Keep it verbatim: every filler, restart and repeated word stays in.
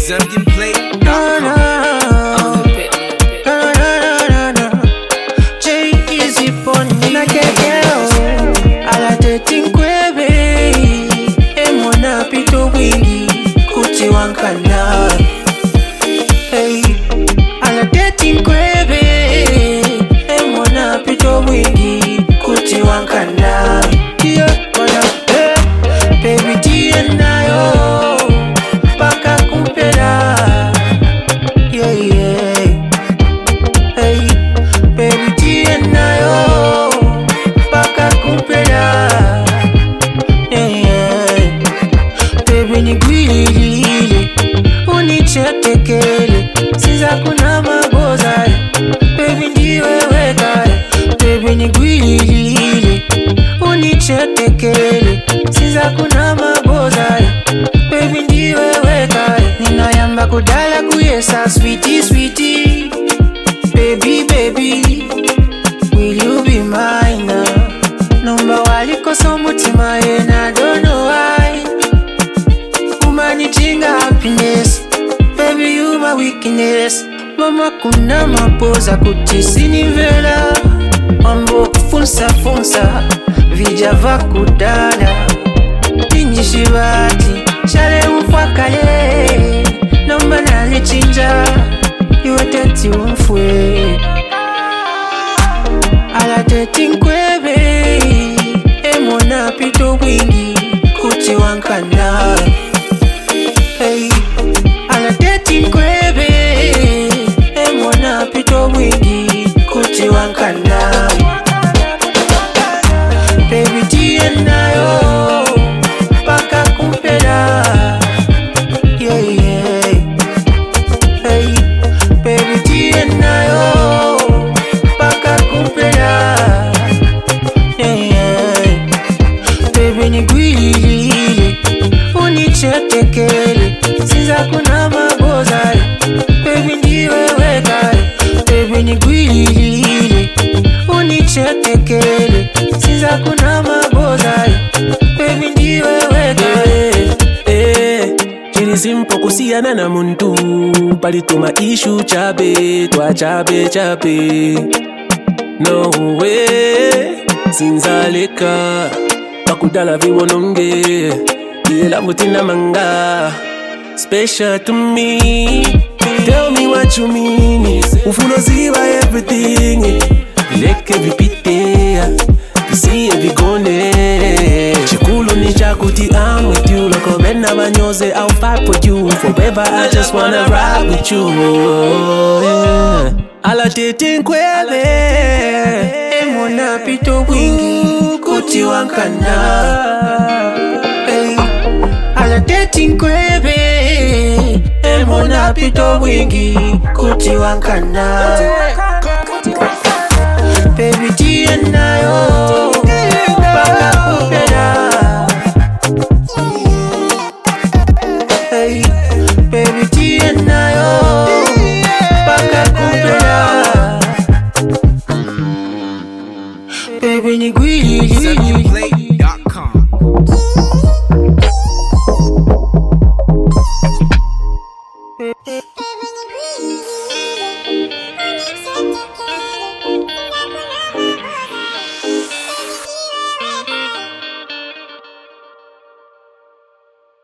Zambian plate. No, no, no, no, no, no. J easy pony na kekeo. Ala dating kwebe. Emona pito wingi kuti wankana. Hey, ala dating kwebe. Emona pito wingi kuti wankana. Yeah, wana, hey, baby tia nayo. Baka kumpera. Yeah, yeah. Hey, baby tia nayo. Baka kumpera. Yeah, yeah. Baby ni gwili. Unichetekele. Sinza kuna maboza. Baby ndiwe weka. Baby ni gwili. Unichetekele. Sinza kuna maboza. Baby ndiwe weka. Ninayamba kudala kuyesa. Sweetie, sweetie. Baby, baby. Will you be mine now? Number waliko so mutima and I don't know why. Umanitinga happiness. Baby, you my weakness. Mama kuna mapoza kutisini vela. Mambo funsa funsa. Vijava kudala. Injishibati. Shale mfakale. Namba nalichinja. Iwe teti umfwe. Ala dating kwebe. Emona pito wingi kuti wankana. Hey, ala dating kwebe. Emona pito wingi kuti wankana. Baby tia nayo. Baka kumpera. Yeah, yeah. Hey, baby tia nayo. Baka kumpera. Yeah, yeah. Baby ni gwili. Unichetekele. Sinza kuna maboza. Baby ndiwe weka. Baby ni gwili. Unichetekele. Sinza kuna maboza. Baby ndiwe weka. Eh, chiri simpo kusiana na muntu. Palituma ishu chabe. Twa chabe chabe. No way. Sinzaleka. Bakudala viwononge. Yela mutina manga. Special to me. Tell me what you mean. Ufuno ziva everything. Leke vipitea. Visi vigone. Chikulu ni chakuti, I'm with you. Loko bena banyoze, I'll fight for you. Forever I just wanna ride with you. Yeah. Ala dating kwebe. Emona pito wingi kuti wankana. Hey, ala dating kwebe. Emona pito wingi kuti wankana. Baby tia nayo. Baka kumpera. Hey, baby tia nayo. Baka kumpera. Baby ni gwili. Zambian plate dot com.